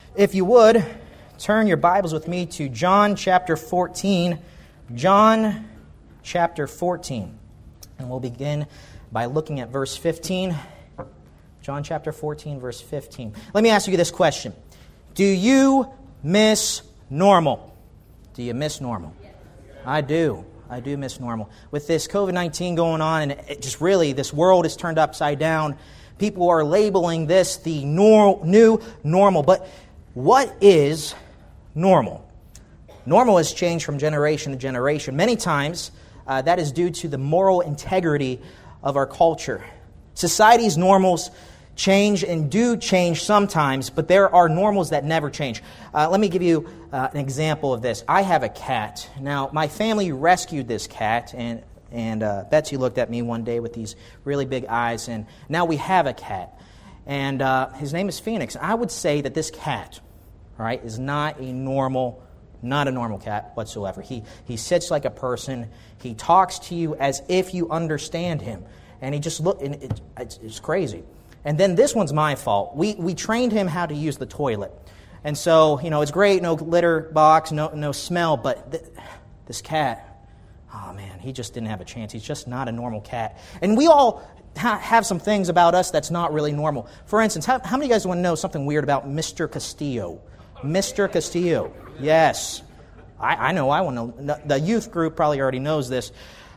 If you would, turn your Bibles with me to John chapter 14. John chapter 14. And we'll begin by looking at verse 15. John chapter 14, verse 15. Let me ask you this question. Do you miss normal? Do you miss normal? I do. I do miss normal. With this COVID-19 going on, and it just really, this world is turned upside down. People are labeling this the new normal. But what is normal? Normal has changed from generation to generation. Many times, that is due to the moral integrity of our culture. Society's normals change and do change sometimes, but there are normals that never change. Let me give you an example of this. I have a cat. Now, my family rescued this cat, and Betsy looked at me one day with these really big eyes, and now we have a cat. And his name is Phoenix. I would say that this cat, right, is not a normal cat whatsoever. He sits like a person. He talks to you as if you understand him. And he just it's crazy. And then this one's my fault. We trained him how to use the toilet. And so, it's great, no litter box, no smell, but this cat, oh man, he just didn't have a chance. He's just not a normal cat. And we all have some things about us that's not really normal. For instance, how many of you guys want to know something weird about Mr. Castillo? Mr. Castillo, yes. I know, I want to know. The youth group probably already knows this.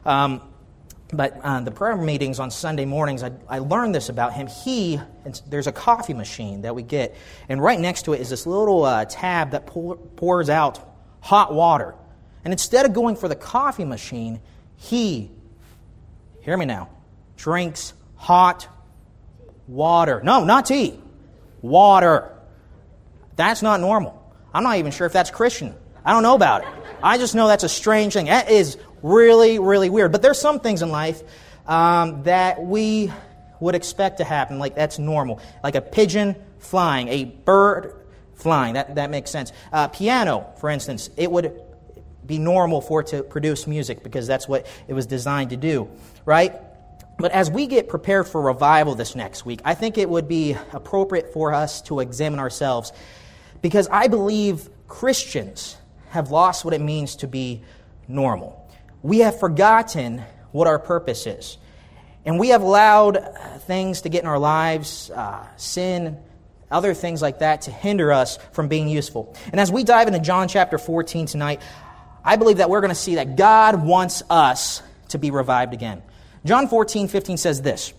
But the prayer meetings on Sunday mornings, I learned this about him. There's a coffee machine that we get, and right next to it is this little tab that pours out hot water. And instead of going for the coffee machine, he, hear me now, drinks hot water. No, not tea. Water. That's not normal. I'm not even sure if that's Christian. I don't know about it. I just know that's a strange thing. That is really, really weird. But there's some things in life that we would expect to happen, like that's normal. Like a pigeon flying, a bird flying. That makes sense. Piano, for instance, it would be normal for it to produce music because that's what it was designed to do, right? But as we get prepared for revival this next week, I think it would be appropriate for us to examine ourselves because I believe Christians have lost what it means to be normal. We have forgotten what our purpose is. And we have allowed things to get in our lives, sin, other things like that, to hinder us from being useful. And as we dive into John chapter 14 tonight, I believe that we're going to see that God wants us to be revived again. John 14:15 says this,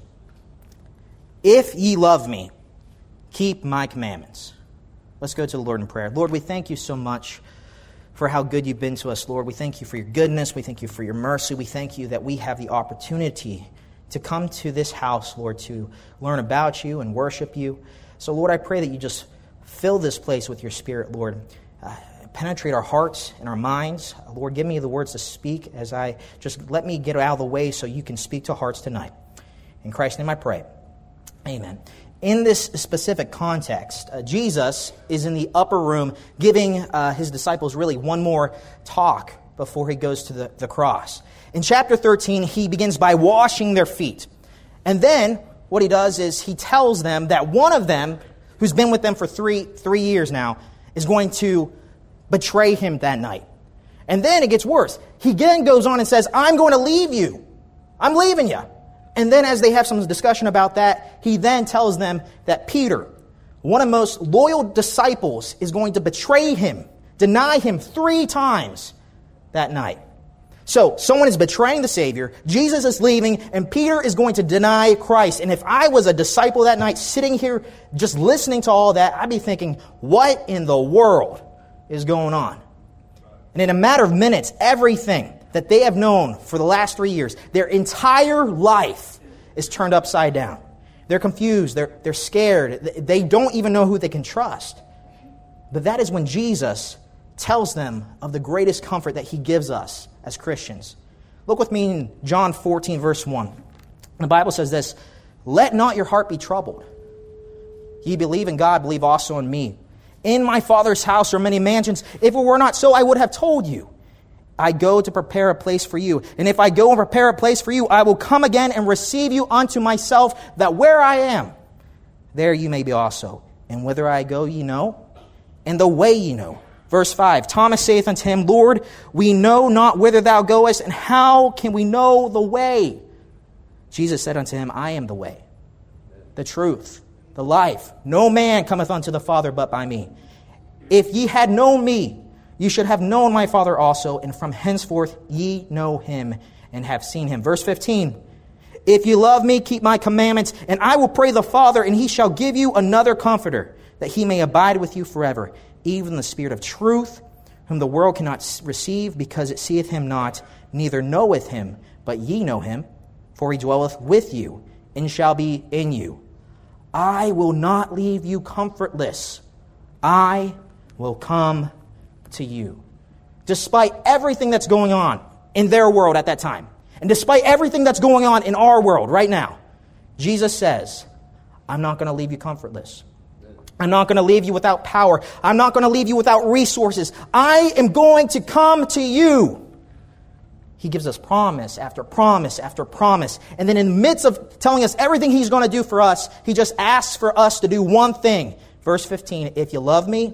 "If ye love me, keep my commandments." Let's go to the Lord in prayer. Lord, we thank you so much for how good you've been to us, Lord. We thank you for your goodness. We thank you for your mercy. We thank you that we have the opportunity to come to this house, Lord, to learn about you and worship you. So, Lord, I pray that you just fill this place with your Spirit, Lord. Penetrate our hearts and our minds. Lord, give me the words to speak as I just let me get out of the way so you can speak to hearts tonight. In Christ's name I pray. Amen. In this specific context, Jesus is in the upper room giving his disciples really one more talk before he goes to the cross. In chapter 13, he begins by washing their feet. And then what he does is he tells them that one of them, who's been with them for three years now, is going to betray him that night. And then it gets worse. He then goes on and says, "I'm going to leave you. I'm leaving you." And then as they have some discussion about that, he then tells them that Peter, one of the most loyal disciples, is going to betray him, deny him 3 times that night. So someone is betraying the Savior, Jesus is leaving, and Peter is going to deny Christ. And if I was a disciple that night sitting here just listening to all that, I'd be thinking, what in the world is going on? And in a matter of minutes, everything that they have known for the last 3 years, their entire life is turned upside down. They're confused. They're scared. They don't even know who they can trust. But that is when Jesus tells them of the greatest comfort that he gives us as Christians. Look with me in John 14, verse 1. The Bible says this, "Let not your heart be troubled. Ye believe in God, believe also in me. In my Father's house are many mansions. If it were not so, I would have told you. I go to prepare a place for you. And if I go and prepare a place for you, I will come again and receive you unto myself, that where I am, there you may be also. And whither I go ye know, and the way ye know. Verse 5, Thomas saith unto him, Lord, we know not whither thou goest, and how can we know the way? Jesus said unto him, I am the way, the truth, the life. No man cometh unto the Father but by me. If ye had known me, ye should have known my Father also, and from henceforth ye know him and have seen him. Verse 15, if ye love me, keep my commandments, and I will pray the Father, and he shall give you another comforter, that he may abide with you forever, even the Spirit of truth, whom the world cannot receive, because it seeth him not, neither knoweth him, but ye know him, for he dwelleth with you, and shall be in you. I will not leave you comfortless. I will come to you. Despite everything that's going on in their world at that time, and despite everything that's going on in our world right now, Jesus says, I'm not going to leave you comfortless. I'm not going to leave you without power. I'm not going to leave you without resources. I am going to come to you. He gives us promise after promise after promise. And then in the midst of telling us everything he's going to do for us, he just asks for us to do one thing. Verse 15, if you love me,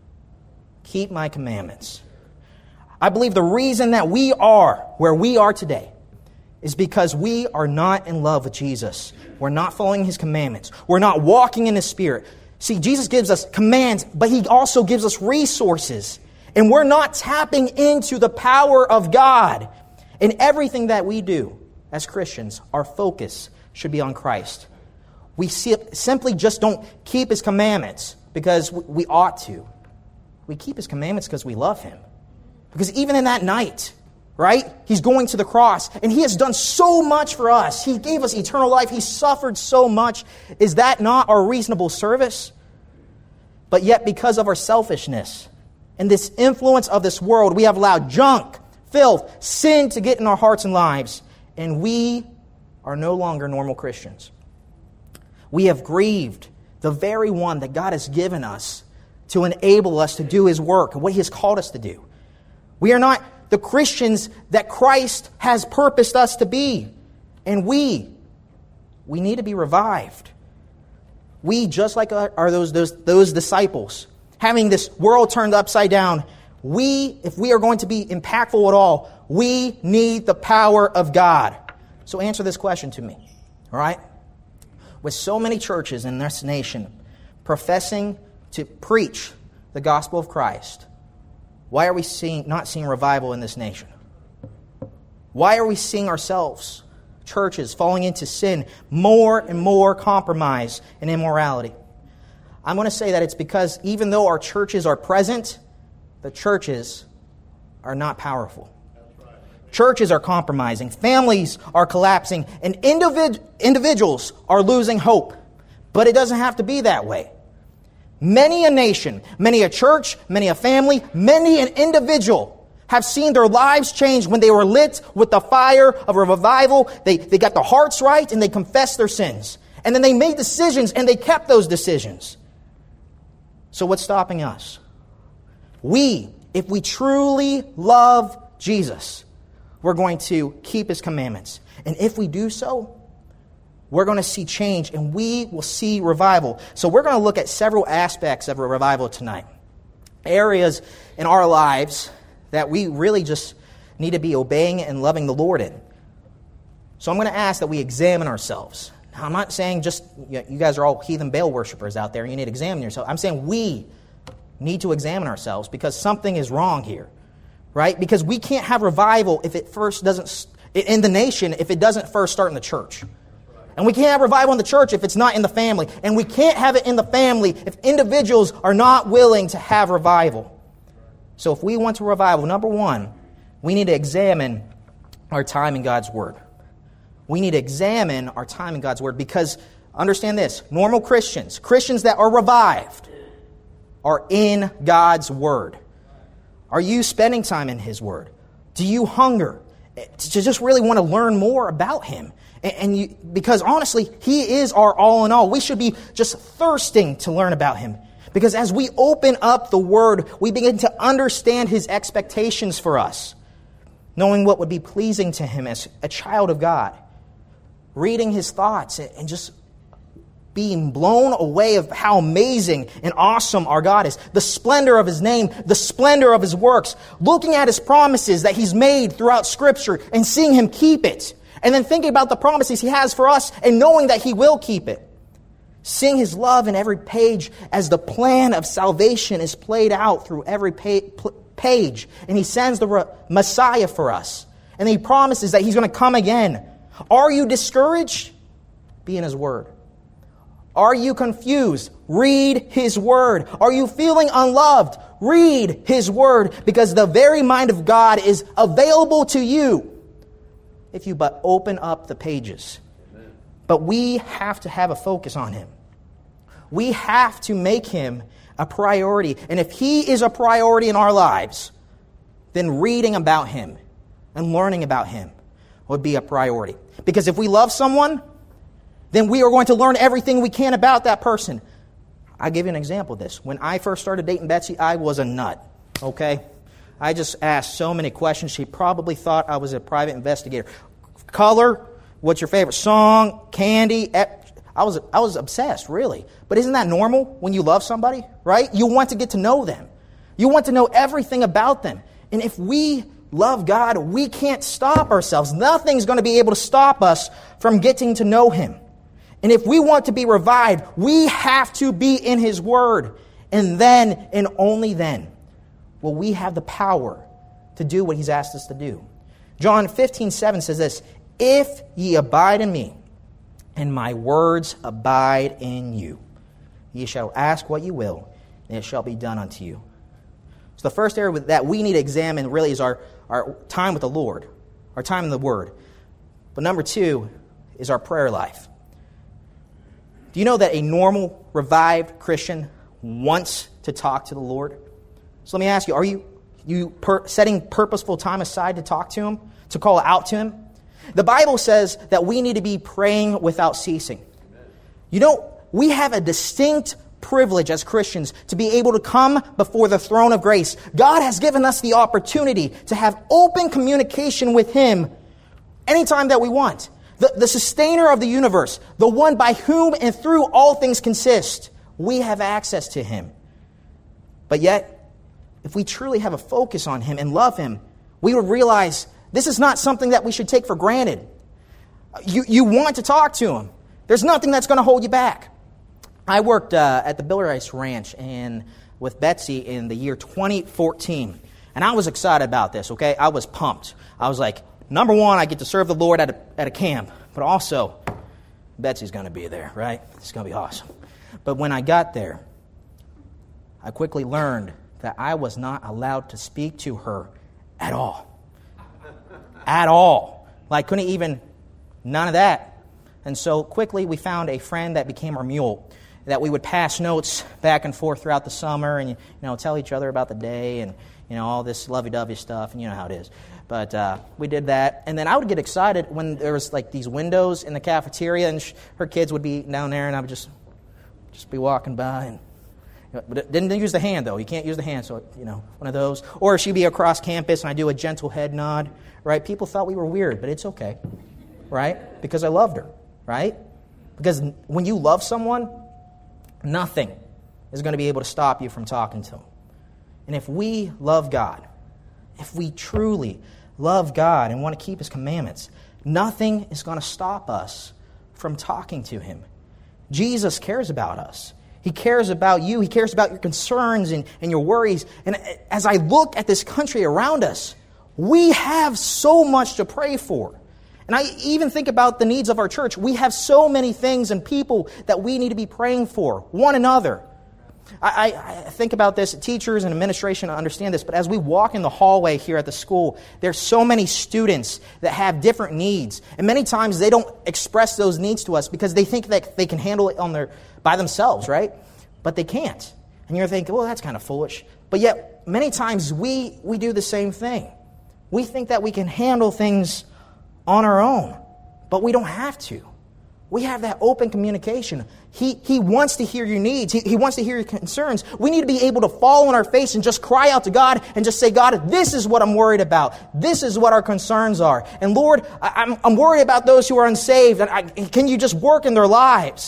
keep my commandments. I believe the reason that we are where we are today is because we are not in love with Jesus. We're not following his commandments. We're not walking in his Spirit. See, Jesus gives us commands, but he also gives us resources. And we're not tapping into the power of God. In everything that we do as Christians, our focus should be on Christ. We simply just don't keep his commandments because we ought to. We keep his commandments because we love him. Because even in that night, right, he's going to the cross, and he has done so much for us. He gave us eternal life. He suffered so much. Is that not our reasonable service? But yet, because of our selfishness and this influence of this world, we have allowed junk, filth, sin to get in our hearts and lives, and we are no longer normal Christians. We have grieved the very one that God has given us to enable us to do his work and what he has called us to do. We are not the Christians that Christ has purposed us to be. And we need to be revived. We, just like are those disciples, having this world turned upside down, if we are going to be impactful at all, we need the power of God. So answer this question to me, all right? With so many churches in this nation professing to preach the gospel of Christ, why are we not seeing revival in this nation? Why are we seeing ourselves, churches, falling into sin, more and more compromise and immorality? I'm going to say that it's because even though our churches are present, the churches are not powerful. Churches are compromising, families are collapsing, and individuals are losing hope. But it doesn't have to be that way. Many a nation, many a church, many a family, many an individual have seen their lives change when they were lit with the fire of a revival. They got their hearts right and they confessed their sins. And then they made decisions and they kept those decisions. So what's stopping us? If we truly love Jesus, we're going to keep his commandments. And if we do so, we're going to see change and we will see revival. So we're going to look at several aspects of a revival tonight. Areas in our lives that we really just need to be obeying and loving the Lord in. So I'm going to ask that we examine ourselves. Now, I'm not saying just, you guys are all heathen Baal worshipers out there, you need to examine yourself. I'm saying we need to examine ourselves because something is wrong here, right? Because we can't have revival if it first doesn't, in the nation, if it doesn't first start in the church. And we can't have revival in the church if it's not in the family. And we can't have it in the family if individuals are not willing to have revival. So if we want to revival, number one, we need to examine our time in God's Word. We need to examine our time in God's Word because, understand this, normal Christians that are revived, are in God's Word. Are you spending time in his Word? Do you hunger to just really want to learn more about him? Because honestly, he is our all in all. We should be just thirsting to learn about him. Because as we open up the Word, we begin to understand his expectations for us. Knowing what would be pleasing to him as a child of God. Reading his thoughts and just being blown away of how amazing and awesome our God is. The splendor of His name, the splendor of His works, looking at His promises that He's made throughout Scripture and seeing Him keep it. And then thinking about the promises He has for us and knowing that He will keep it. Seeing His love in every page as the plan of salvation is played out through every page. And He sends the Messiah for us. And He promises that He's going to come again. Are you discouraged? Be in His Word. Are you confused? Read His Word. Are you feeling unloved? Read His Word. Because the very mind of God is available to you if you but open up the pages. But we have to have a focus on Him. We have to make Him a priority. And if He is a priority in our lives, then reading about Him and learning about Him would be a priority. Because if we love someone, then we are going to learn everything we can about that person. I'll give you an example of this. When I first started dating Betsy, I was a nut, okay? I just asked so many questions. She probably thought I was a private investigator. Color, what's your favorite song, candy? I was obsessed, really. But isn't that normal when you love somebody, right? You want to get to know them. You want to know everything about them. And if we love God, we can't stop ourselves. Nothing's going to be able to stop us from getting to know Him. And if we want to be revived, we have to be in His Word. And then, and only then, will we have the power to do what He's asked us to do. John 15:7 says this, "If ye abide in me, and my words abide in you, ye shall ask what you will, and it shall be done unto you." So the first area that we need to examine really is our time with the Lord, our time in the Word. But number 2 is our prayer life. Do you know that a normal, revived Christian wants to talk to the Lord? So let me ask you, are you setting purposeful time aside to talk to Him, to call out to Him? The Bible says that we need to be praying without ceasing. You know, we have a distinct privilege as Christians to be able to come before the throne of grace. God has given us the opportunity to have open communication with Him anytime that we want. The sustainer of the universe, the one by whom and through all things consist, we have access to Him. But yet, if we truly have a focus on Him and love Him, we would realize this is not something that we should take for granted. You want to talk to Him. There's nothing that's going to hold you back. I worked at the Biller Ice Ranch with Betsy in the year 2014. And I was excited about this, okay? I was pumped. I was like, number one, I get to serve the Lord at a camp. But also, Betsy's going to be there, right? It's going to be awesome. But when I got there, I quickly learned that I was not allowed to speak to her at all. At all. Like, couldn't even, none of that. And so quickly we found a friend that became our mule, that we would pass notes back and forth throughout the summer and, tell each other about the day and, all this lovey-dovey stuff, and you know how it is. But we did that. And then I would get excited when there was, like, these windows in the cafeteria, and her kids would be down there, and I would just be walking by. And but didn't use the hand, though. You can't use the hand, so, one of those. Or she'd be across campus, and I'd do a gentle head nod, right? People thought we were weird, but it's okay, right? Because I loved her, right? Because when you love someone, nothing is going to be able to stop you from talking to them. And if we love God, if we truly love God and want to keep His commandments, nothing is going to stop us from talking to Him. Jesus cares about us. He cares about you. He cares about your concerns and your worries. And as I look at this country around us, we have so much to pray for. And I even think about the needs of our church. We have so many things and people that we need to be praying for, one another. I think about this. Teachers and administration understand this, but as we walk in the hallway here at the school, there's so many students that have different needs. And many times they don't express those needs to us because they think that they can handle it by themselves, right? But they can't. And you're thinking, well, that's kind of foolish. But yet, many times we do the same thing. We think that we can handle things on our own, but we don't have to. We have that open communication. He wants to hear your needs. He wants to hear your concerns. We need to be able to fall on our face and just cry out to God and just say, God, this is what I'm worried about. This is what our concerns are. And Lord, I'm worried about those who are unsaved. Can you just work in their lives?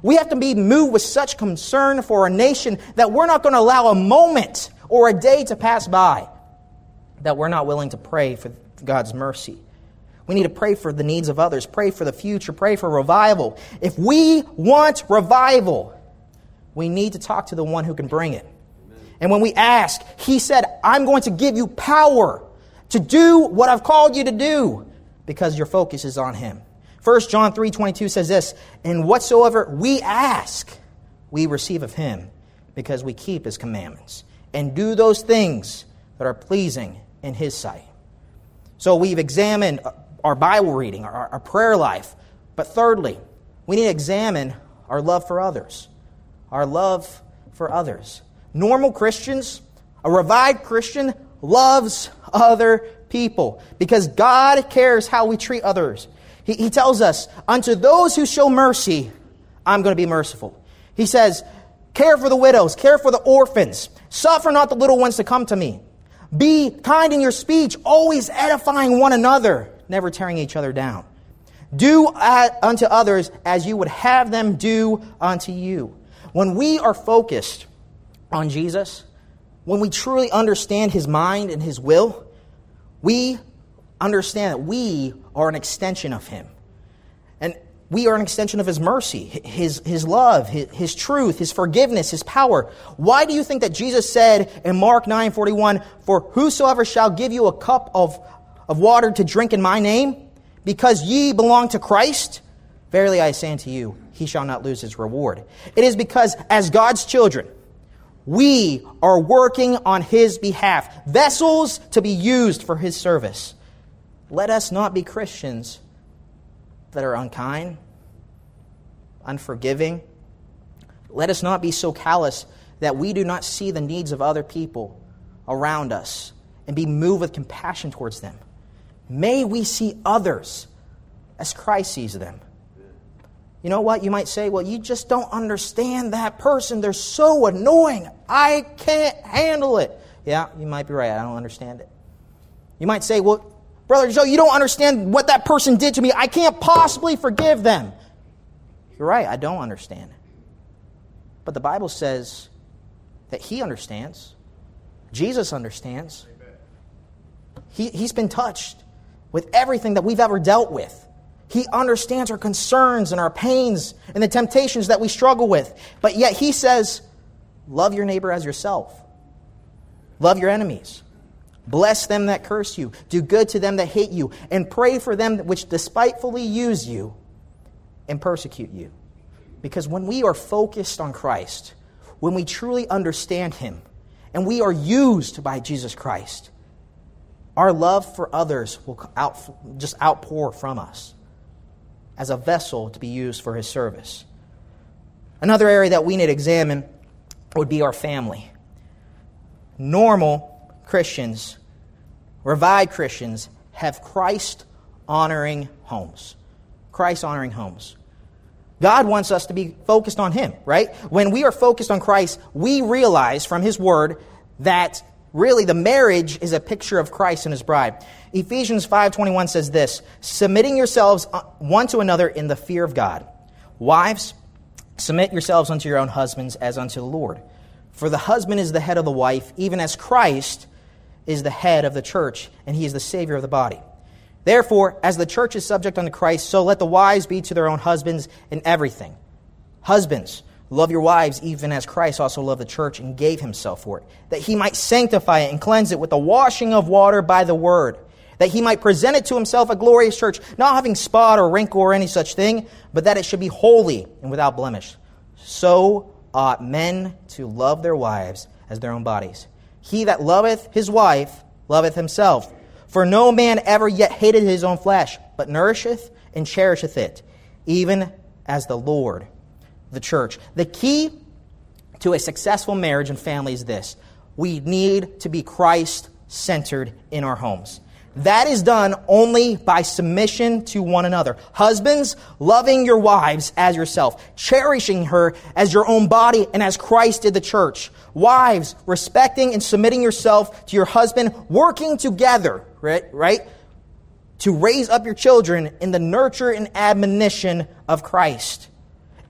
We have to be moved with such concern for our nation that we're not going to allow a moment or a day to pass by that we're not willing to pray for God's mercy. We need to pray for the needs of others, pray for the future, pray for revival. If we want revival, we need to talk to the one who can bring it. And when we ask, He said, I'm going to give you power to do what I've called you to do, because your focus is on Him. 1 John 3:22 says this, and whatsoever we ask, we receive of Him, because we keep His commandments and do those things that are pleasing in His sight. So we've examined our Bible reading, our prayer life. But thirdly, we need to examine our love for others. Our love for others. Normal Christians, a revived Christian, loves other people because God cares how we treat others. He tells us, unto those who show mercy, I'm going to be merciful. He says, care for the widows, care for the orphans, suffer not the little ones to come to me. Be kind in your speech, always edifying one another, never tearing each other down. Do unto others as you would have them do unto you. When we are focused on Jesus, when we truly understand His mind and His will, we understand that we are an extension of Him. And we are an extension of His mercy, His love, His truth, His forgiveness, His power. Why do you think that Jesus said in Mark 9:41, for whosoever shall give you a cup of water to drink in my name, because ye belong to Christ, verily I say unto you, he shall not lose his reward. It is because as God's children, we are working on His behalf, vessels to be used for His service. Let us not be Christians that are unkind, unforgiving. Let us not be so callous that we do not see the needs of other people around us and be moved with compassion towards them. May we see others as Christ sees them. You know what? You might say, well, you just don't understand that person. They're so annoying. I can't handle it. Yeah, you might be right. I don't understand it. You might say, well, Brother Joe, you don't understand what that person did to me. I can't possibly forgive them. You're right. I don't understand. But the Bible says that He understands. Jesus understands. He's been touched with everything that we've ever dealt with. He understands our concerns and our pains and the temptations that we struggle with. But yet He says, love your neighbor as yourself. Love your enemies. Bless them that curse you. Do good to them that hate you. And pray for them which despitefully use you and persecute you. Because when we are focused on Christ, when we truly understand Him, and we are used by Jesus Christ, our love for others will just outpour from us as a vessel to be used for His service. Another area that we need to examine would be our family. Normal Christians, revived Christians, have Christ-honoring homes. Christ-honoring homes. God wants us to be focused on Him, right? When we are focused on Christ, we realize from His Word that really the marriage is a picture of Christ and His bride. Ephesians 5:21 says this, submitting yourselves one to another in the fear of God. Wives, submit yourselves unto your own husbands as unto the Lord. For the husband is the head of the wife, even as Christ is the head of the church, and He is the Savior of the body. Therefore, as the church is subject unto Christ, so let the wives be to their own husbands in everything. Husbands, love your wives even as Christ also loved the church and gave Himself for it, that He might sanctify it and cleanse it with the washing of water by the word, that He might present it to Himself a glorious church, not having spot or wrinkle or any such thing, but that it should be holy and without blemish. So ought men to love their wives as their own bodies. He that loveth his wife loveth himself. For no man ever yet hated his own flesh, but nourisheth and cherisheth it, even as the Lord, the church. The key to a successful marriage and family is this. We need to be Christ-centered in our homes. That is done only by submission to one another. Husbands, loving your wives as yourself, cherishing her as your own body and as Christ did the church. Wives, respecting and submitting yourself to your husband, working together, right? To raise up your children in the nurture and admonition of Christ.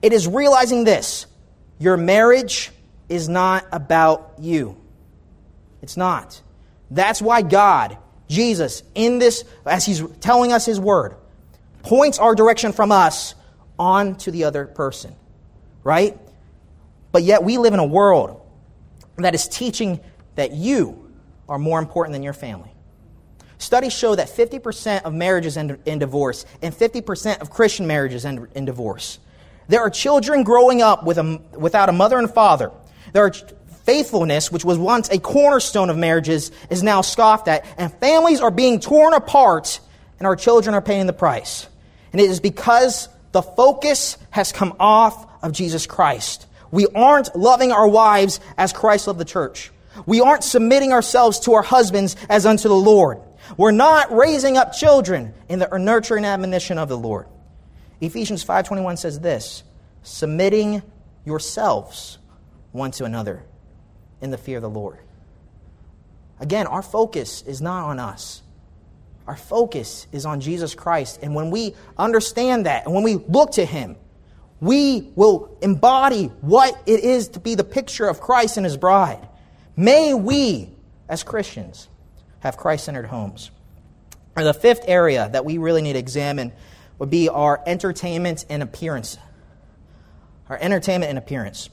It is realizing this: your marriage is not about you. It's not. That's why God, Jesus, in this, as He's telling us His Word, points our direction from us on to the other person. Right? But yet we live in a world that is teaching that you are more important than your family. Studies show that 50% of marriages end in divorce and 50% of Christian marriages end in divorce. There are children growing up without a mother and father. There are faithfulness, which was once a cornerstone of marriages, is now scoffed at, and families are being torn apart, and our children are paying the price. And it is because the focus has come off of Jesus Christ. We aren't loving our wives as Christ loved the church. We aren't submitting ourselves to our husbands as unto the Lord. We're not raising up children in the nurturing admonition of the Lord. Ephesians 5:21 says this: submitting yourselves one to another in the fear of the Lord. Again, our focus is not on us. Our focus is on Jesus Christ. And when we understand that, and when we look to Him, we will embody what it is to be the picture of Christ and His bride. May we, as Christians, have Christ-centered homes. And the fifth area that we really need to examine would be our entertainment and appearance. Our entertainment and appearance.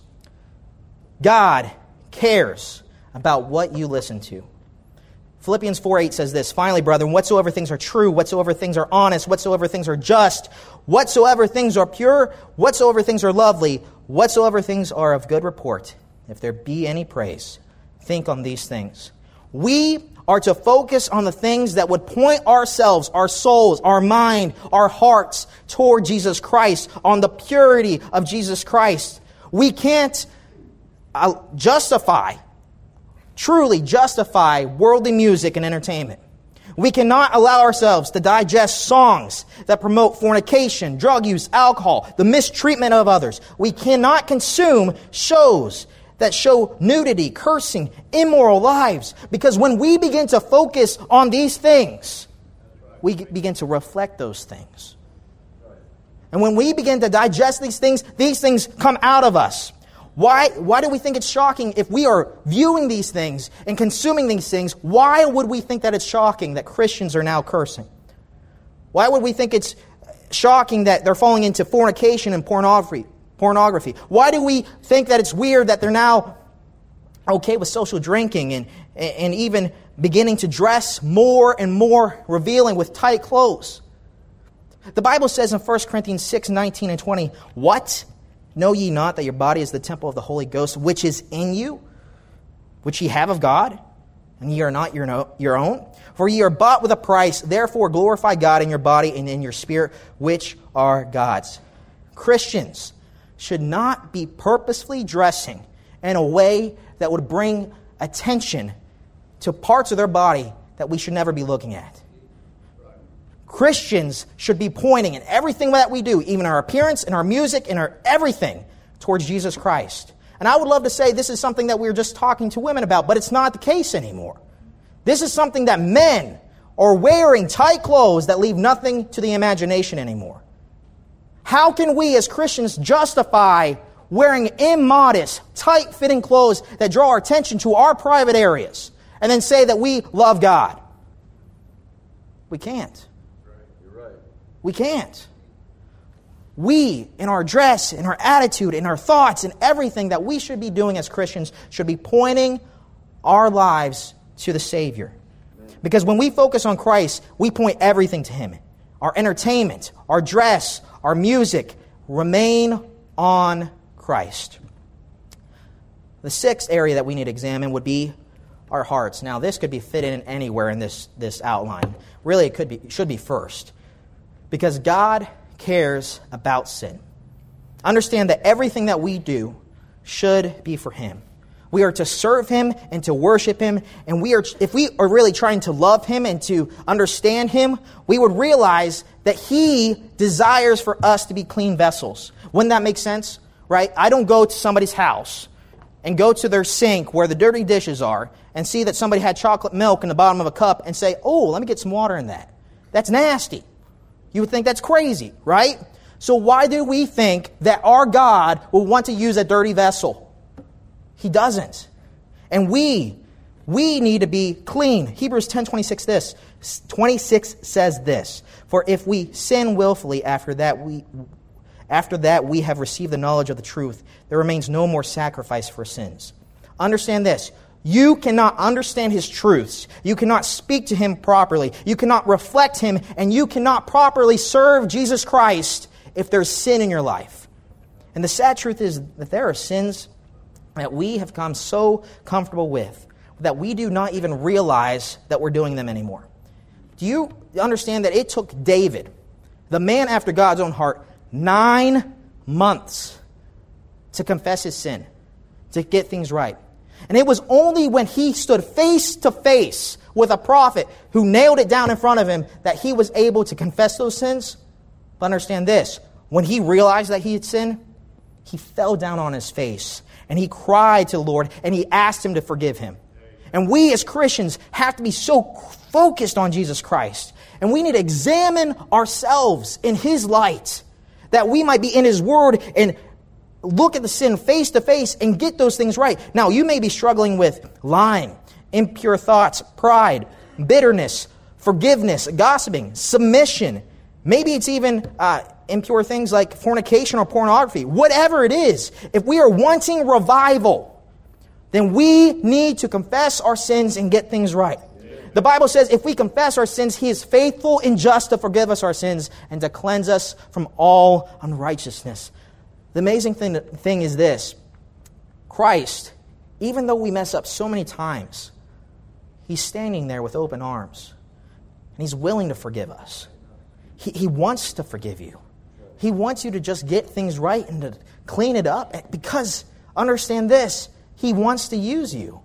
God cares about what you listen to. Philippians 4:8 says this: finally, brethren, whatsoever things are true, whatsoever things are honest, whatsoever things are just, whatsoever things are pure, whatsoever things are lovely, whatsoever things are of good report, if there be any praise, think on these things. We are to focus on the things that would point ourselves, our souls, our mind, our hearts toward Jesus Christ, on the purity of Jesus Christ. We can't truly justify worldly music and entertainment. We cannot allow ourselves to digest songs that promote fornication, drug use, alcohol, the mistreatment of others. We cannot consume shows that show nudity, cursing, immoral lives. Because when we begin to focus on these things, we begin to reflect those things. And when we begin to digest these things come out of us. Why do we think it's shocking if we are viewing these things and consuming these things? Why would we think that it's shocking that Christians are now cursing? Why would we think it's shocking that they're falling into fornication and pornography? Why do we think that it's weird that they're now okay with social drinking and even beginning to dress more and more revealing with tight clothes? The Bible says in 1 Corinthians 6:19 and 20, what? Know ye not that your body is the temple of the Holy Ghost, which is in you, which ye have of God, and ye are not your own? For ye are bought with a price, therefore glorify God in your body and in your spirit, which are God's. Christians should not be purposefully dressing in a way that would bring attention to parts of their body that we should never be looking at. Christians should be pointing in everything that we do, even our appearance and our music and our everything, towards Jesus Christ. And I would love to say this is something that we were just talking to women about, but it's not the case anymore. This is something that men are wearing tight clothes that leave nothing to the imagination anymore. How can we as Christians justify wearing immodest, tight-fitting clothes that draw our attention to our private areas and then say that we love God? We can't. We can't. We, in our dress, in our attitude, in our thoughts, in everything that we should be doing as Christians, should be pointing our lives to the Savior. Because when we focus on Christ, we point everything to Him. Our entertainment, our dress, our music, remain on Christ. The sixth area that we need to examine would be our hearts. Now, this could be fitted in anywhere in this outline. Really, it should be first. Because God cares about sin. Understand that everything that we do should be for Him. We are to serve Him and to worship Him. And if we are really trying to love Him and to understand Him, we would realize that He desires for us to be clean vessels. Wouldn't that make sense? Right? I don't go to somebody's house and go to their sink where the dirty dishes are and see that somebody had chocolate milk in the bottom of a cup and say, oh, let me get some water in that. That's nasty. You would think that's crazy, right? So why do we think that our God will want to use a dirty vessel? He doesn't. And we need to be clean. Hebrews 10:26 says this, "For if we sin willfully after that we have received the knowledge of the truth, there remains no more sacrifice for sins." Understand this. You cannot understand His truths. You cannot speak to Him properly. You cannot reflect Him, and you cannot properly serve Jesus Christ if there's sin in your life. And the sad truth is that there are sins that we have become so comfortable with that we do not even realize that we're doing them anymore. Do you understand that it took David, the man after God's own heart, 9 months to confess his sin, to get things right? And it was only when he stood face to face with a prophet who nailed it down in front of him that he was able to confess those sins. But understand this, when he realized that he had sinned, he fell down on his face and he cried to the Lord and he asked Him to forgive him. And we as Christians have to be so focused on Jesus Christ. And we need to examine ourselves in His light, that we might be in His Word and look at the sin face to face and get those things right. Now, you may be struggling with lying, impure thoughts, pride, bitterness, forgiveness, gossiping, submission. Maybe it's even impure things like fornication or pornography. Whatever it is, if we are wanting revival, then we need to confess our sins and get things right. The Bible says if we confess our sins, He is faithful and just to forgive us our sins and to cleanse us from all unrighteousness. The amazing thing is this. Christ, even though we mess up so many times, He's standing there with open arms. And He's willing to forgive us. He wants to forgive you. He wants you to just get things right and to clean it up. Because, understand this, He wants to use you.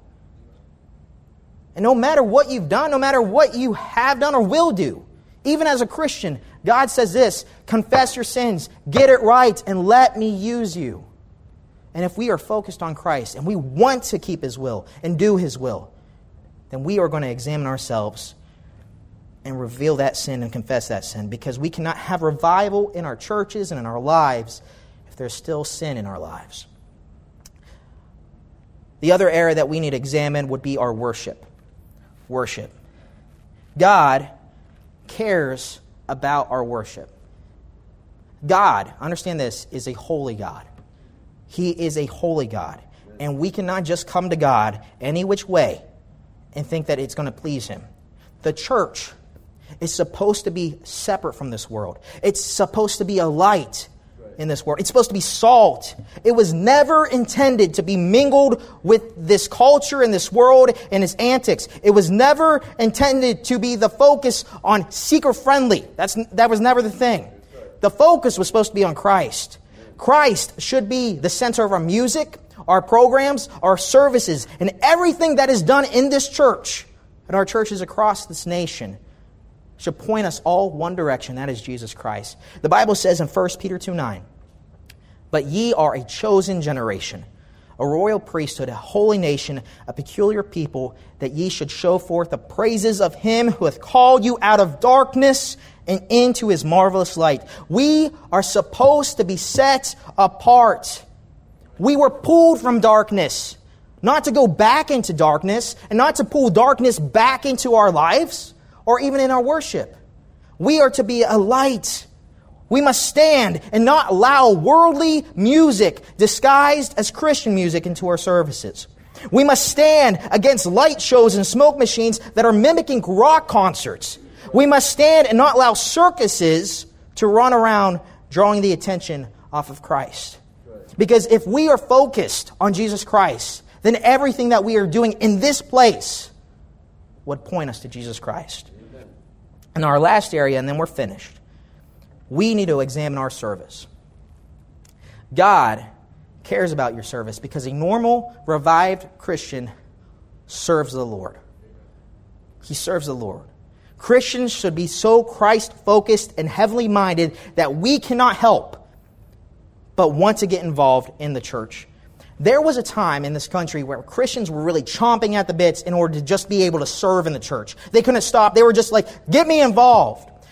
And no matter what you've done, no matter what you have done or will do, even as a Christian, God says this, confess your sins, get it right, and let me use you. And if we are focused on Christ and we want to keep His will and do His will, then we are going to examine ourselves and reveal that sin and confess that sin, because we cannot have revival in our churches and in our lives if there's still sin in our lives. The other area that we need to examine would be our worship. Worship. God cares about our worship. God, understand this, is a holy God. He is a holy God. And we cannot just come to God any which way and think that it's going to please Him. The church is supposed to be separate from this world. It's supposed to be a light in this world. It's supposed to be salt. It was never intended to be mingled with this culture and this world and its antics. It was never intended to be the focus on seeker-friendly. That was never the thing. The focus was supposed to be on Christ. Christ should be the center of our music, our programs, our services, and everything that is done in this church and our churches across this nation should point us all one direction, that is Jesus Christ. The Bible says in 1 Peter 2:9, "But ye are a chosen generation, a royal priesthood, a holy nation, a peculiar people, that ye should show forth the praises of Him who hath called you out of darkness and into His marvelous light." We are supposed to be set apart. We were pulled from darkness, not to go back into darkness, and not to pull darkness back into our lives, or even in our worship. We are to be a light. We must stand and not allow worldly music disguised as Christian music into our services. We must stand against light shows and smoke machines that are mimicking rock concerts. We must stand and not allow circuses to run around drawing the attention off of Christ. Because if we are focused on Jesus Christ, then everything that we are doing in this place would point us to Jesus Christ. And our last area, and then we're finished, we need to examine our service. God cares about your service because a normal, revived Christian serves the Lord. He serves the Lord. Christians should be so Christ-focused and heavenly minded that we cannot help but want to get involved in the church. There was a time in this country where Christians were really chomping at the bits in order to just be able to serve in the church. They couldn't stop. They were just like, get me involved.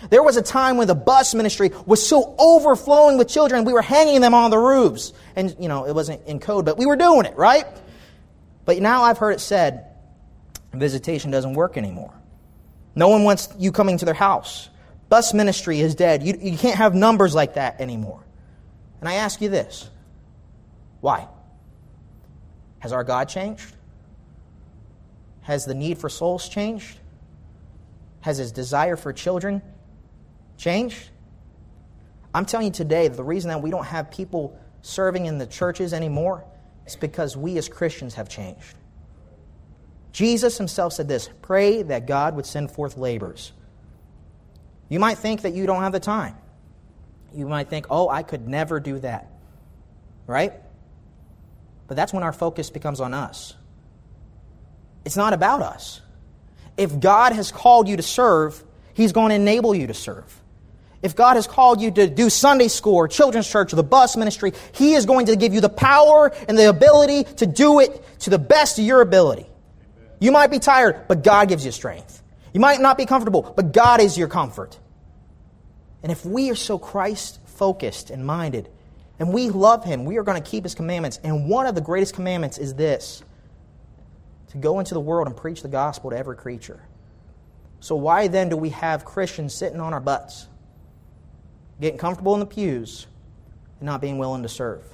There was a time when the bus ministry was so overflowing with children, we were hanging them on the roofs. And, it wasn't in code, but we were doing it, right? But now I've heard it said, visitation doesn't work anymore. No one wants you coming to their house. Bus ministry is dead. You can't have numbers like that anymore. And I ask you this. Why? Has our God changed? Has the need for souls changed? Has His desire for children changed? I'm telling you today, the reason that we don't have people serving in the churches anymore is because we as Christians have changed. Jesus Himself said this, pray that God would send forth laborers. You might think that you don't have the time. You might think, I could never do that. Right? But that's when our focus becomes on us. It's not about us. If God has called you to serve, He's going to enable you to serve. If God has called you to do Sunday school or children's church or the bus ministry, He is going to give you the power and the ability to do it to the best of your ability. You might be tired, but God gives you strength. You might not be comfortable, but God is your comfort. And if we are so Christ-focused and minded, and we love Him, we are going to keep His commandments. And one of the greatest commandments is this, to go into the world and preach the gospel to every creature. So why then do we have Christians sitting on our butts, getting comfortable in the pews, and not being willing to serve?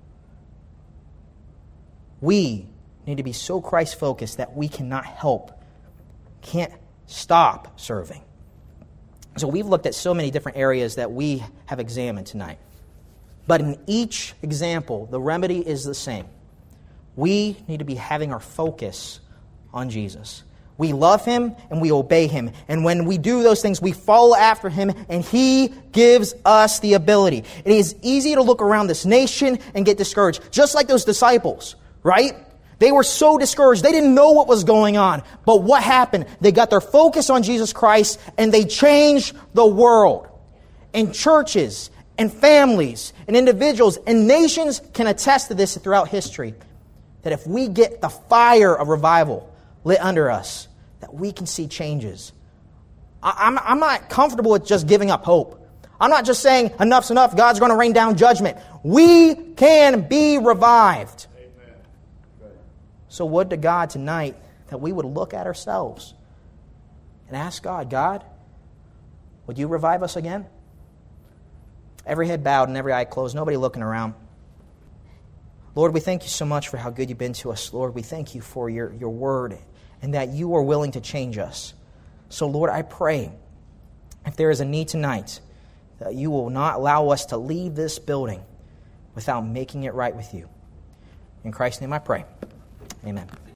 We need to be so Christ-focused that we cannot can't stop serving. So we've looked at so many different areas that we have examined tonight. But in each example, the remedy is the same. We need to be having our focus on Jesus. We love Him and we obey Him. And when we do those things, we follow after Him and He gives us the ability. It is easy to look around this nation and get discouraged, just like those disciples, right? They were so discouraged. They didn't know what was going on. But what happened? They got their focus on Jesus Christ and they changed the world. And churches and families and individuals and nations can attest to this throughout history. That if we get the fire of revival lit under us, that we can see changes. I'm not comfortable with just giving up hope. I'm not just saying enough's enough, God's going to rain down judgment. We can be revived. So would to God tonight that we would look at ourselves and ask God, would you revive us again? Every head bowed and every eye closed, nobody looking around. Lord, we thank you so much for how good you've been to us. Lord, we thank you for your word and that you are willing to change us. So Lord, I pray if there is a need tonight that you will not allow us to leave this building without making it right with you. In Christ's name I pray. Amen.